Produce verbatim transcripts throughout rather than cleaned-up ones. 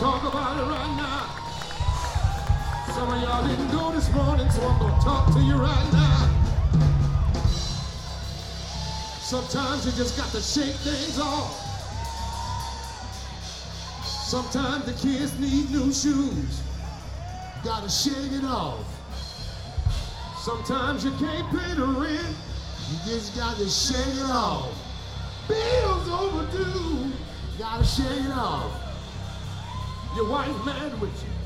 talk about it right now. Some of y'all didn't go this morning, so I'm gonna talk to you right now. Sometimes you just got to shake things off. Sometimes the kids need new shoes. Gotta shake it off. Sometimes you can't pay the rent. You just gotta shake it off. Bills overdue. Gotta shake it off. Your wife mad with you.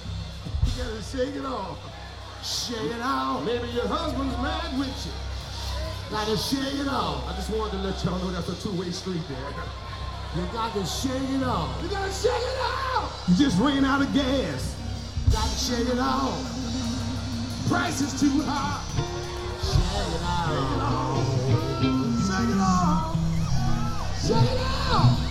You gotta shake it off. Shake it off. Maybe your husband's mad with you. Gotta shake it off. I just wanted to let y'all know that's a two-way street there. You gotta shake it off. You gotta shake it off. You just ran out of gas. Gotta shake it off. Price is too high. Shake it off. Shake it off. Shake it off.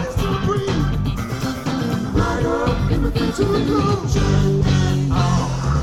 To the conclusion. Oh.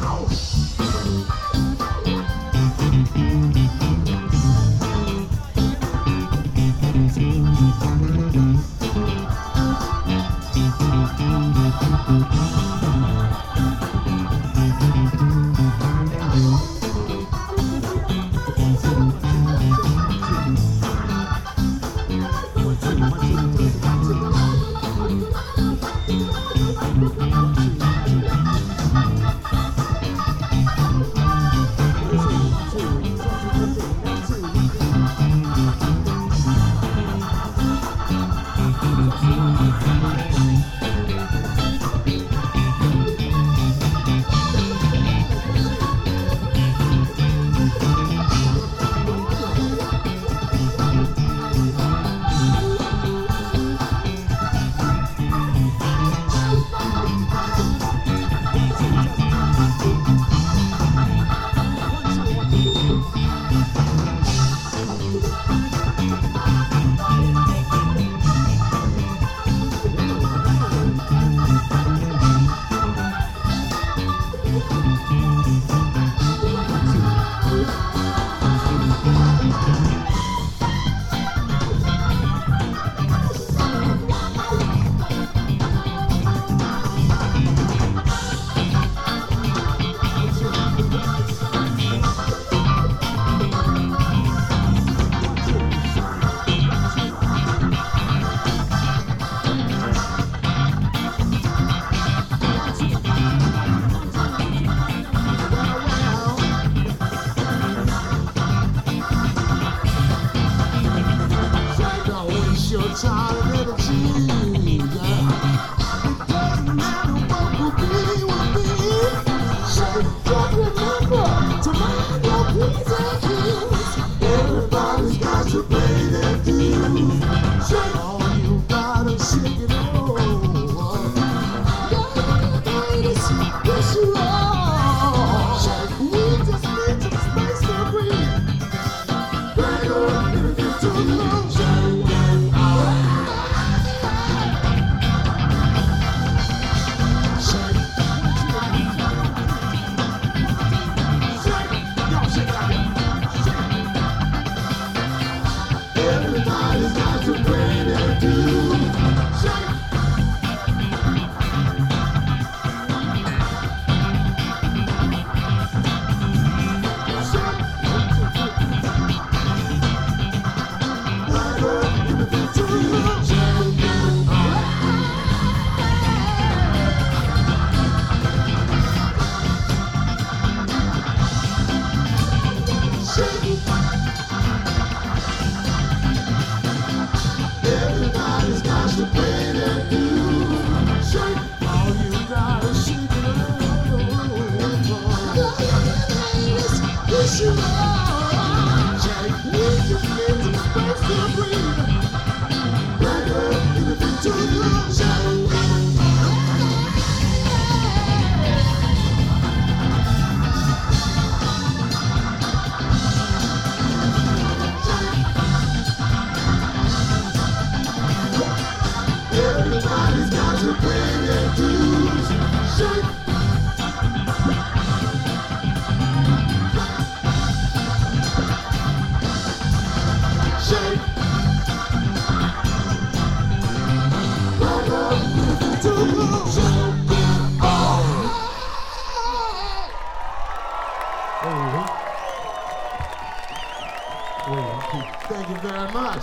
Thank you very much.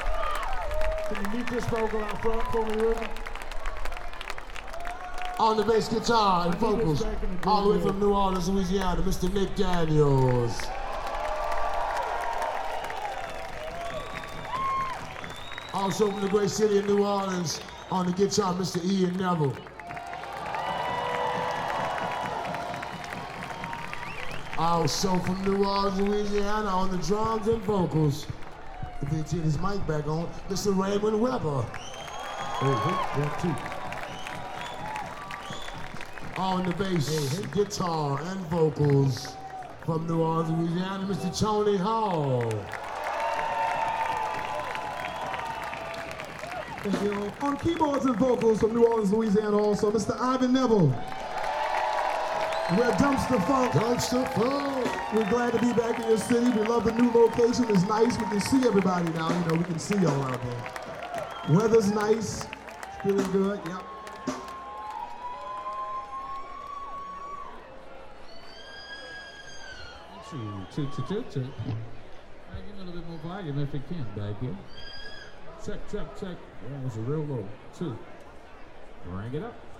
Can you meet this vocal out front for me, Ruben? On the bass guitar and vocals, all the way from New Orleans, Louisiana, Mister Nick Daniels. Also from the great city of New Orleans, on the guitar, Mister Ian Neville. Also from New Orleans, Louisiana, on the drums and vocals, if he turn his mic back on, Mister Raymond Weber. Hey, hey, one, two. On the bass, hey, hey. guitar, and vocals from New Orleans, Louisiana, Mister Tony Hall. Thank you. On keyboards and vocals from New Orleans, Louisiana, also Mister Ivan Neville. We're Dumpster Funk. Dumpster Funk. We're glad to be back in your city. We love the new location. It's nice. We can see everybody now. You know, we can see y'all out there. Weather's nice. It's feeling good. Yep. Two, two, two, two. I give a little bit more volume if it can back here. Check, check, check. Yeah, it's a real low. Two. Bring it up.